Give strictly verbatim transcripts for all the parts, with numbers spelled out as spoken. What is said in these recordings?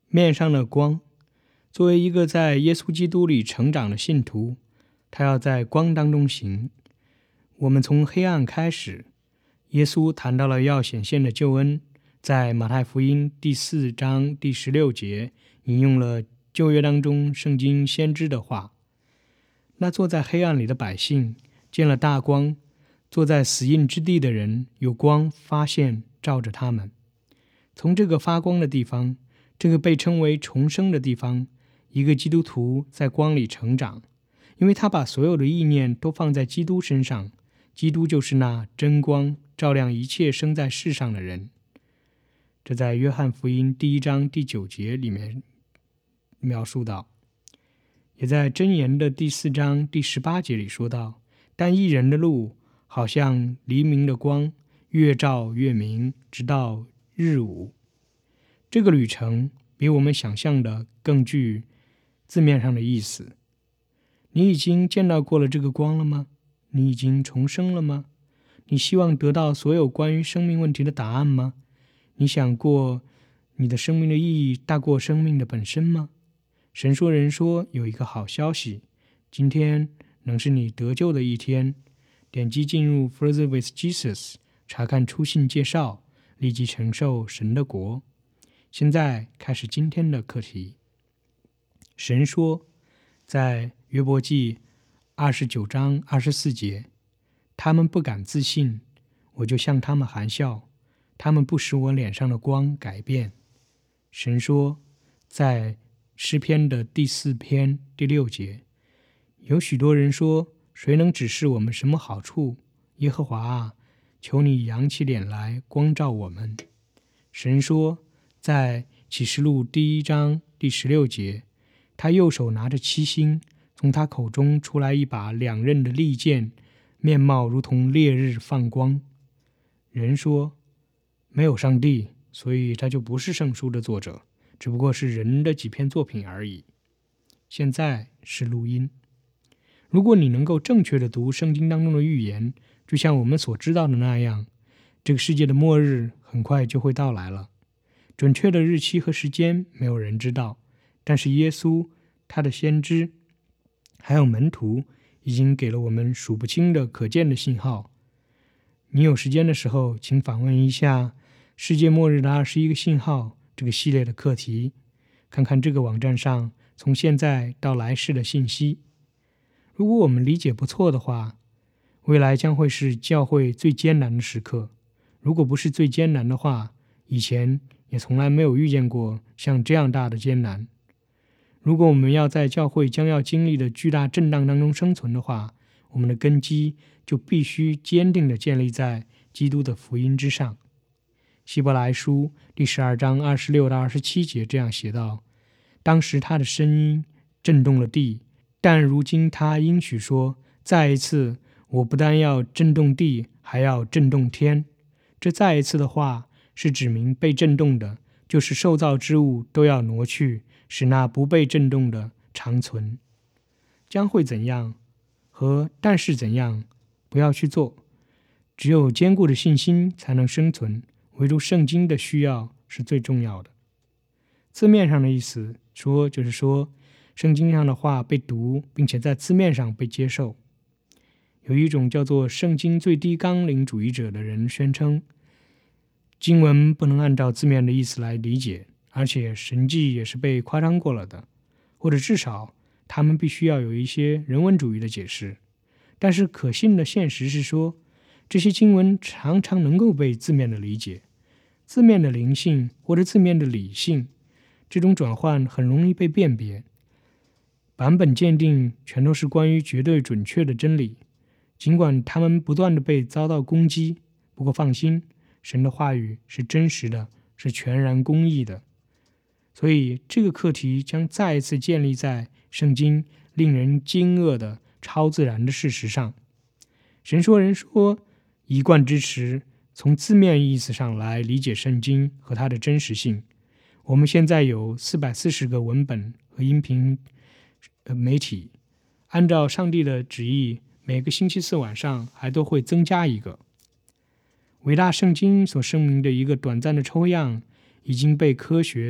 面上的光。作为一个在耶稣基督里成长的信徒，他要在光当中行。我们从黑暗开始，耶稣谈到了要显现的救恩，在马太福音第四章第十六节引用了旧约当中圣经先知的话。那坐在黑暗里的百姓见了大光，坐在死荫之地的人有光发现照着他们。从这个发光的地方，这个被称为重生的地方，一个基督徒在光里成长，因为他把所有的意念都放在基督身上。基督就是那真光，照亮一切生在世上的人。这在约翰福音第一章第九节里面描述到，也在箴言的第四章第十八节里说到，但义人的路好像黎明的光，越照越明，直到日午。这个旅程比我们想象的更具字面上的意思。你已经见到过了这个光了吗？你已经重生了吗？你希望得到所有关于生命问题的答案吗？你想过你的生命的意义大过生命的本身吗？神说人说有一个好消息，今天能是你得救的一天。点击进入 Further with Jesus， 查看初信介绍，立即承受神的国。现在开始今天的课题。神说，在约伯记二十九章二十四节，他们不敢自信，我就向他们含笑，他们不使我脸上的光改变。神说，在诗篇的第四篇第六节，有许多人说，谁能指示我们什么好处？耶和华啊，求你扬起脸来光照我们。神说，在启示录第一章第十六节，他右手拿着七星，从他口中出来一把两刃的利剑，面貌如同烈日放光。人说，没有上帝，所以他就不是圣书的作者，只不过是人的几篇作品而已。现在是录音。如果你能够正确地读圣经当中的预言，就像我们所知道的那样，这个世界的末日很快就会到来了。准确的日期和时间没有人知道，但是耶稣、他的先知还有门徒已经给了我们数不清的可见的信号。你有时间的时候，请访问一下世界末日的二十一个信号这个系列的课题，看看这个网站上从现在到来世的信息。如果我们理解不错的话，未来将会是教会最艰难的时刻。如果不是最艰难的话，以前也从来没有遇见过像这样大的艰难。如果我们要在教会将要经历的巨大震荡当中生存的话，我们的根基就必须坚定地建立在基督的福音之上。希伯来书第十二章二十六到二十七节这样写道，当时他的声音震动了地，但如今他应许说，再一次，我不但要震动地，还要震动天。这再一次的话是指明被震动的，就是受造之物都要挪去，使那不被震动的长存。将会怎样和但是怎样不要去做，只有坚固的信心才能生存，唯独圣经的需要是最重要的。字面上的意思说，就是说圣经上的话被读，并且在字面上被接受。有一种叫做圣经最低纲领主义者的人宣称，经文不能按照字面的意思来理解，而且神迹也是被夸张过了的，或者至少他们必须要有一些人文主义的解释。但是可信的现实是说，这些经文常常能够被字面的理解，字面的灵性或者字面的理性，这种转换很容易被辨别。版本鉴定全都是关于绝对准确的真理，尽管他们不断地被遭到攻击，不过放心，神的话语是真实的，是全然公义的。所以这个课题将再一次建立在圣经令人惊愕的超自然的事实上。神说人说一贯支持从字面意思上来理解圣经和它的真实性。我们现在有四百四十个文本和音频媒体，按照上帝的旨意，每个星期四晚上还都会增加一个。伟大圣经所声明的一个短暂的抽样已经被科学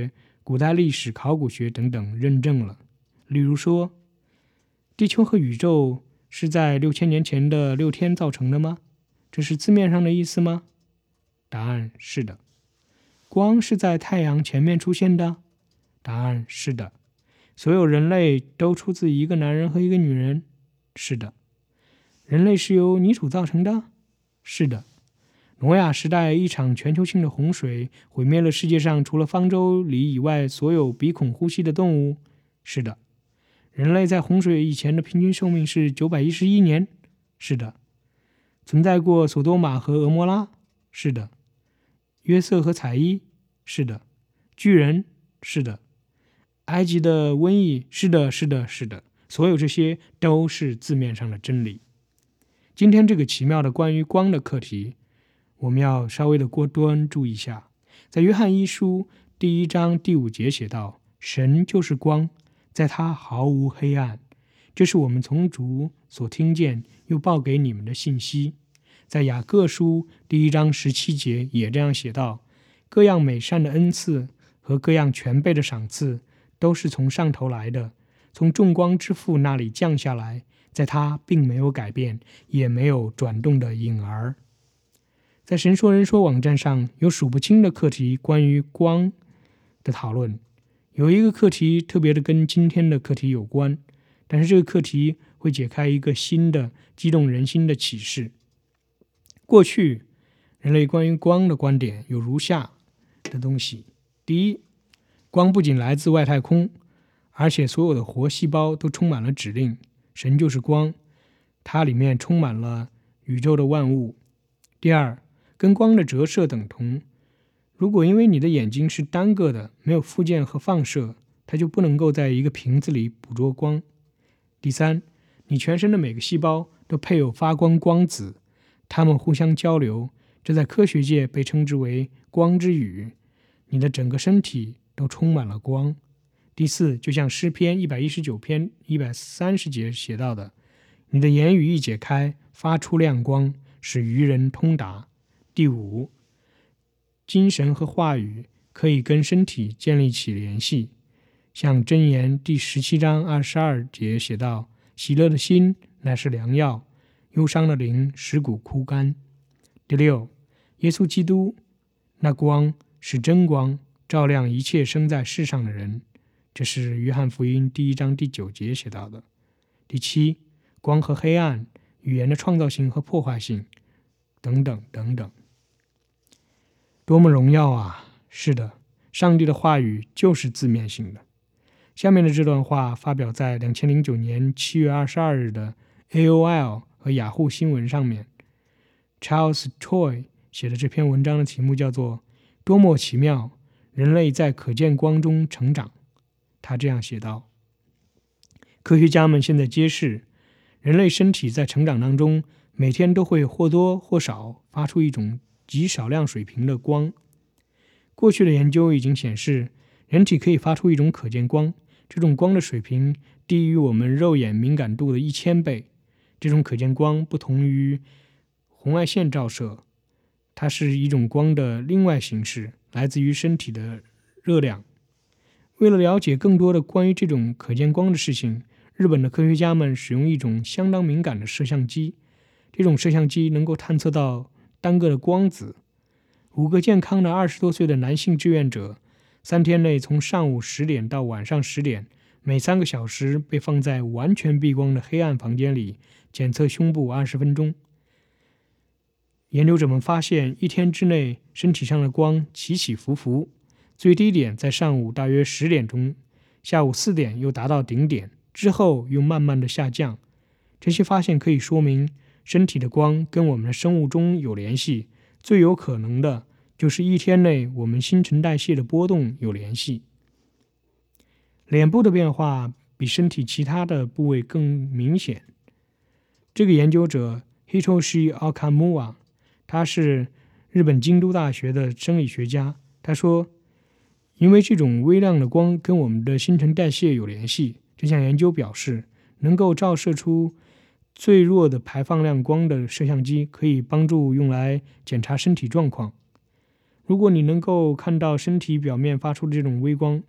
古代历史、考古学等等认证了。例如说，地球和宇宙是在六千年前的六天造成的吗？这是字面上的意思吗？答案是的。光是在太阳前面出现的？答案是的。所有人类都出自一个男人和一个女人？是的。人类是由泥土造成的？是的。挪亚时代一场全球性的洪水毁灭了世界上除了方舟里以外所有鼻孔呼吸的动物？是的。人类在洪水以前的平均寿命是九百一十一年？是的。存在过索多玛和俄摩拉？是的。约瑟和彩衣？是的。巨人？是的。埃及的瘟疫？是的，是的，是的。所有这些都是字面上的真理。今天这个奇妙的关于光的课题，我们要稍微的过端注意一下。在约翰一书第一章第五节写道：神就是光，在他毫无黑暗。这是我们从主所听见又报给你们的信息。在雅各书第一章十七节也这样写道：各样美善的恩赐和各样全备的赏赐都是从上头来的，从众光之父那里降下来，在他并没有改变，也没有转动的影儿。在神说人说网站上有数不清的课题关于光的讨论，有一个课题特别的跟今天的课题有关，但是这个课题会解开一个新的激动人心的启示。过去人类关于光的观点有如下的东西：第一，光不仅来自外太空，而且所有的活细胞都充满了指令。神就是光，它里面充满了宇宙的万物。第二，跟光的折射等同，如果因为你的眼睛是单个的，没有附件和放射，它就不能够在一个瓶子里捕捉光。第三，你全身的每个细胞都配有发光光子，它们互相交流，这在科学界被称之为光之语。你的整个身体都充满了光。第四，就像诗篇一百一十九篇一百三十节写到的，你的言语一解开，发出亮光，使愚人通达。第五，精神和话语可以跟身体建立起联系，像箴言第十七章二十二节写道：喜乐的心乃是良药，忧伤的灵使骨枯干。第六，耶稣基督那光是真光，照亮一切生在世上的人，这是约翰福音第一章第九节写到的。第七，光和黑暗，语言的创造性和破坏性，等等等等。多么荣耀啊！是的，上帝的话语就是字面性的。下面的这段话发表在二零零九年七月二十二日的 A O L 和雅虎新闻上面。Charles Choi 写的这篇文章的题目叫做多么奇妙，人类在可见光中成长。他这样写道：科学家们现在揭示，人类身体在成长当中每天都会或多或少发出一种极少量水平的光。过去的研究已经显示，人体可以发出一种可见光，这种光的水平低于我们肉眼敏感度的一千倍。这种可见光不同于红外线照射，它是一种光的另外形式，来自于身体的热量。为了了解更多的关于这种可见光的事情，日本的科学家们使用一种相当敏感的摄像机，这种摄像机能够探测到单个的光子。五个健康的二十多岁的男性志愿者，三天内从上午十点到晚上十点，每三个小时被放在完全闭光的黑暗房间里检测胸部二十分钟。研究者们发现，一天之内身体上的光起起伏伏，最低点在上午大约十点钟，下午四点又达到顶点，之后又慢慢的下降。这些发现可以说明身体的光跟我们的生物钟有联系，最有可能的就是一天内我们新陈代谢的波动有联系。脸部的变化比身体其他的部位更明显。这个研究者 Hitoshi Okamura， 他是日本京都大学的生理学家，他说，因为这种微量的光跟我们的新陈代谢有联系，这项研究表示，能够照射出最弱的排放量光的摄像机可以帮助用来检查身体状况。如果你能够看到身体表面发出的这种微光，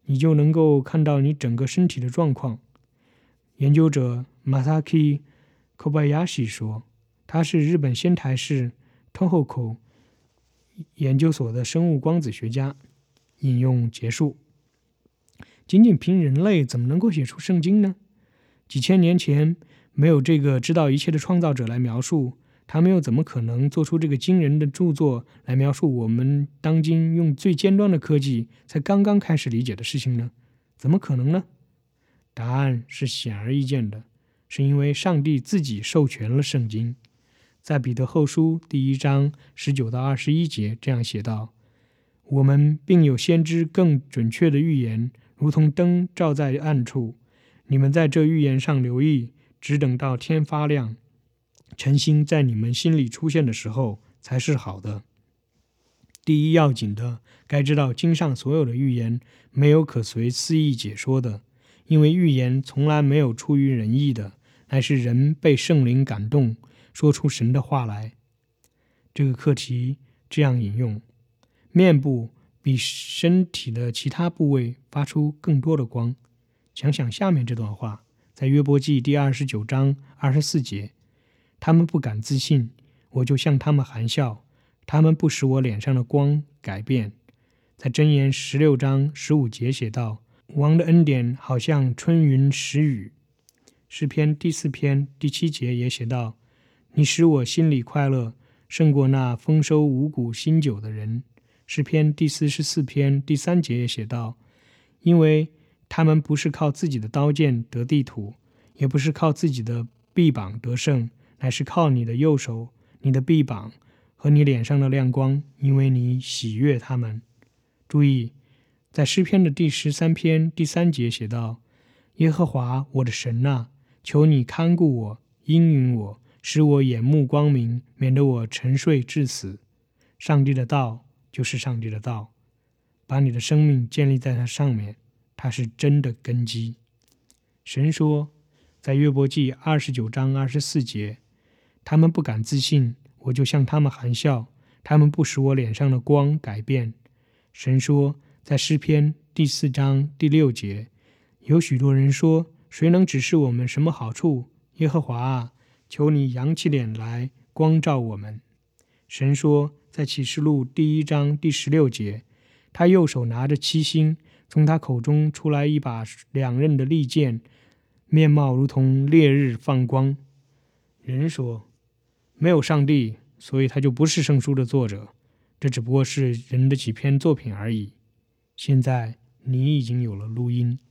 你就能够看到你整个身体的状况。研究者 Masaki Kobayashi 说，他是日本仙台市 Tohoku 研究所的生物光子学家。引用结束。仅仅凭人类怎么能够写出圣经呢？几千年前没有这个知道一切的创造者来描述，他们又怎么可能做出这个惊人的著作来描述我们当今用最尖端的科技才刚刚开始理解的事情呢？怎么可能呢？答案是显而易见的，是因为上帝自己授权了圣经。在彼得后书第一章十九到二十一节这样写道：我们并有先知更准确的预言，如同灯照在暗处。你们在这预言上留意，只等到天发亮，晨星在你们心里出现的时候，才是好的。第一要紧的，该知道经上所有的预言没有可随私意解说的，因为预言从来没有出于人意的，乃是人被圣灵感动，说出神的话来。这个课题这样引用：面部比身体的其他部位发出更多的光。想想下面这段话，在约伯记第二十九章二十四节：他们不敢自信，我就向他们含笑，他们不使我脸上的光改变。在箴言十六章十五节写道：王的恩典好像春云时雨。诗篇第四篇第七节也写道：你使我心里快乐，胜过那丰收五谷新酒的人。诗篇第四十四篇第三节也写道：因为他们不是靠自己的刀剑得地土，也不是靠自己的臂膀得胜，乃是靠你的右手、你的臂膀和你脸上的亮光，因为你喜悦他们。注意，在诗篇的第十三篇第三节写道：耶和华我的神啊，求你看顾我，应允我，使我眼目光明，免得我沉睡至死。上帝的道就是上帝的道，把你的生命建立在它上面，它是真的根基。神说，在约伯记二十九章二十四节：他们不敢自信，我就向他们含笑，他们不使我脸上的光改变。神说，在诗篇第四章第六节：有许多人说，谁能指示我们什么好处？耶和华啊，求你扬起脸来，光照我们。神说，在启示录第一章第十六节：他右手拿着七星，从他口中出来一把两刃的利剑，面貌如同烈日放光。人说，没有上帝，所以他就不是圣书的作者，这只不过是人的几篇作品而已。现在你已经有了录音，